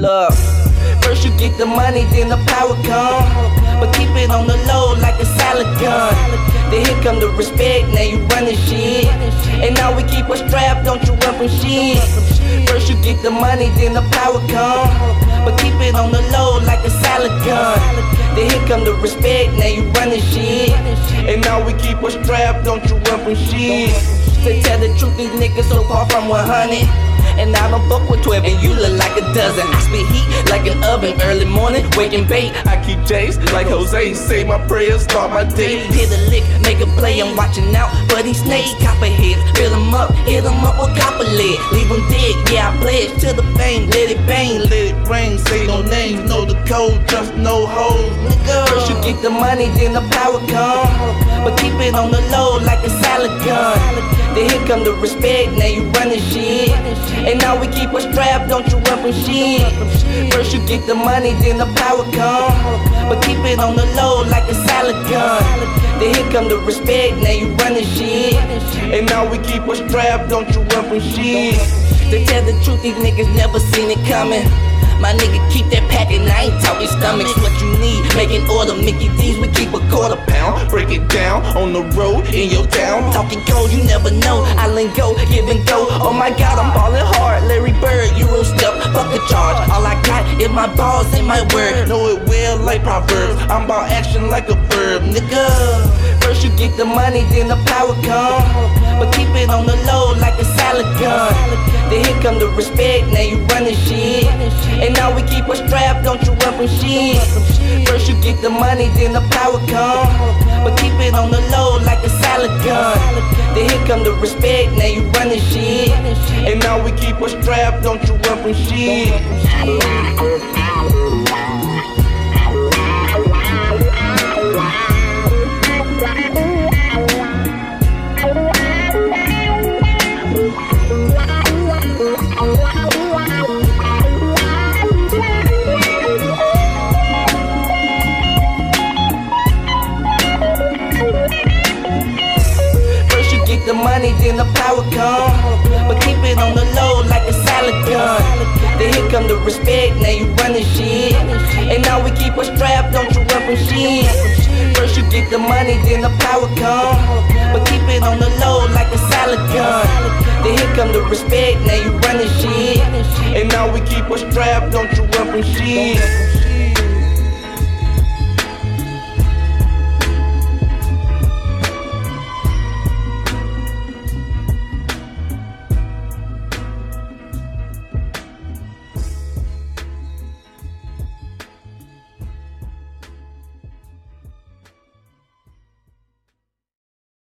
Look, first you get the money, then the power come, but keep it on the low like a salad gun. Then here come the respect, now you running shit, and now we keep a strap, don't you run from shit. First you get the money, then the power come, but keep it on the low like a salad gun. Then here come the respect, now you running shit, and now we keep a strap, don't you run from shit. To tell the truth, these niggas so far from 100, and I don't fuck with 12, and you look like a dozen. I spit heat like an oven, early morning, waking bait. I keep J's like Jose, say my prayers, start my day. Hit a lick, make a play, I'm watching out for these snakes. Copperheads, fill them up, hit them up with copper lead. Leave them dead, yeah, I pledge to the fame. Let it bang, let it rain, say no names, know the code, just no hoes, nigga. First you get the money, then the power come, but keep it on the low like a salad gun. Then here come the respect, now you running shit, and now we keep a strap, don't you run from shit. First you get the money, then the power come, but keep it on the low like a salad gun. Then here come the respect, now you running shit, and now we keep a strap, don't you run from shit. To tell the truth, these niggas never seen it coming. My nigga keep that pack and I ain't talking stomachs. What you need, make an order, Mickey D's, we keep a quarter pound. Break it down on the road in your town. Talking cold, you never know, I let go, give and go. Oh my God, I'm ballin' hard, Larry Bird, Euro step, fuck the charge. All I got is my balls and my word. Know it well like Proverbs, I'm about action like a verb, nigga. First you get the money, then the power come, but keep it on the low like a salad gun. Then here come the respect, now you running shit, and now we keep a strap, don't you run from shit. First you get the money, then the power come, but keep it on the low like a salad gun. Then here come the respect, now you running shit, and now we keep a strap, don't you run from shit. The money, then the power come, but keep it on the low like a salad gun. Then here come the respect, now you running shit, and now we keep a strap, don't you run from shit. First you get the money, then the power come, but keep it on the low like a salad gun. Then here come the respect, now you running shit, and now we keep a strap, don't you run from shit.